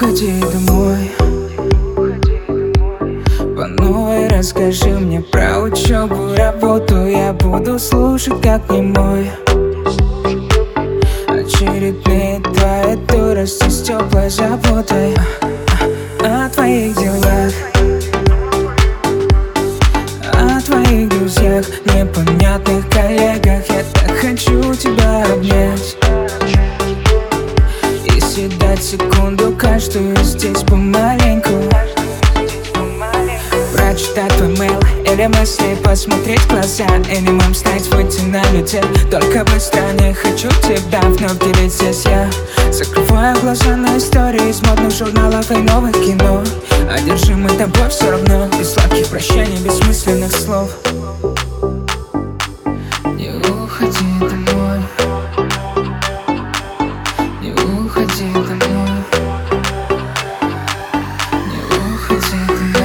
уходи домой. По новой расскажи мне про учебу, работу. Я буду слушать как немой. Очередные твои дурости с теплой заботой о твоих делах, о твоих друзьях, непонятных коллегах. Я так хочу тебя обнять и съедать секунду каждую здесь помаленьку. Прочитать твой мейл или мысли, посмотреть в глаза, или мам стать, выйти на людей. Только быстро не хочу тебя вновь делить здесь я. Закрываю глаза на истории из модных журналов и новых кино. Одержимый тобой все равно, без сладких прощаний, бессмысленных слов. Не уходи домой, не уходи домой, не уходи домой.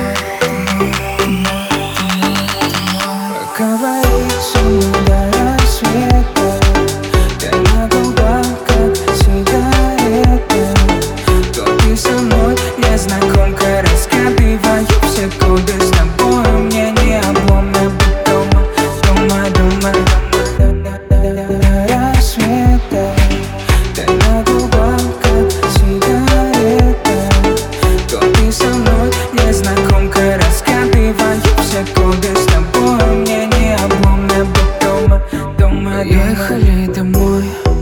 Говори со мной до рассвета, ты на губах, как сигарета. То ты со мной, незнакомка, раскопиваю секунды с тобой. Мне не обломно быть дома, дома, дома. До рассвета, ты на губах, как сигарета. То ты со мной, незнакомка, раскопиваю секунды с тобой. Мне не обломно быть дома, дома. Поехали домой.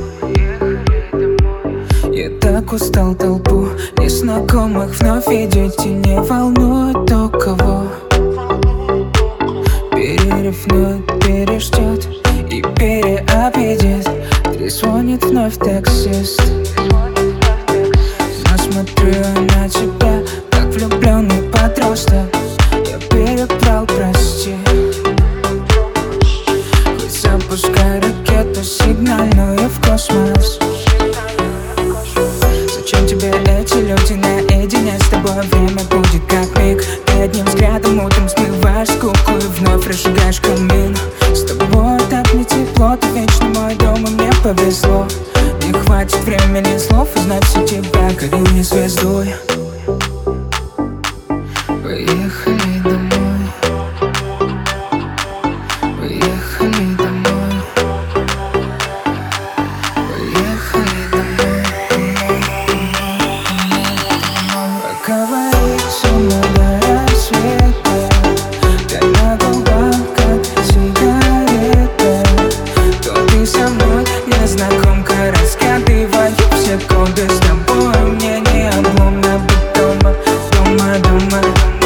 Я так устал толпу незнакомых вновь видеть, и не волнует то, кого. Перерыв вновь переждет и переобидит. Трезвонит вновь таксист, но смотрю на тебя, как влюбленный подросток. Я перебрал, прости. Хоть запускай ракету сигнальную в космос. Зачем тебе эти люди наедине с тобой? Время будет как миг. Ты одним взглядом утром смываешь скуку и вновь разжигаешь камин. С тобой так не тепло, ты вечно мой дом, и мне повезло. Не хватит времени слов узнать все тебя, горю не звездой. Поехали домой, поехали домой, поехали домой. Поговори со мной до рассвета, ты на губах, как сигарета. То ты со мной, незнакомка, раскопиваю секунды с тобой. Мне не обломно быть дома, дома, дома.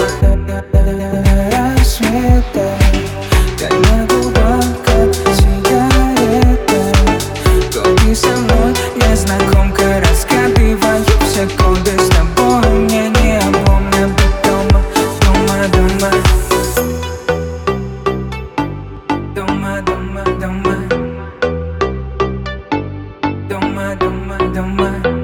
До рассвета, ты на губах, как сигарета. То ты со мной, незнакомка, раскопиваю секунды с тобой. Мне не обломно быть дома, дома, дома. Дома, дома, дома. Дома, дома, дома.